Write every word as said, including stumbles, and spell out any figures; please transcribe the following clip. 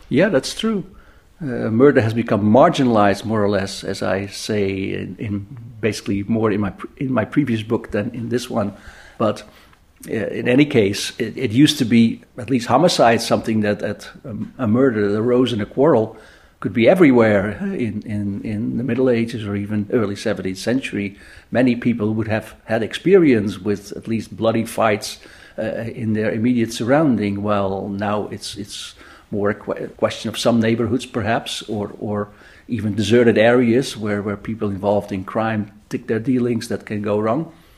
Yeah, that's true. Uh, murder has become marginalized, more or less, as I say, in, in basically more in my in my previous book than in this one. But uh, in any case, it, it used to be at least homicide, something that, that um, a murder that arose in a quarrel could be everywhere. In, in, in the Middle Ages or even early seventeenth century, many people would have had experience with at least bloody fights uh, in their immediate surrounding. Well, now it's it's more a qu- question of some neighborhoods, perhaps, or or even deserted areas where, where people involved in crime take their dealings that can go wrong.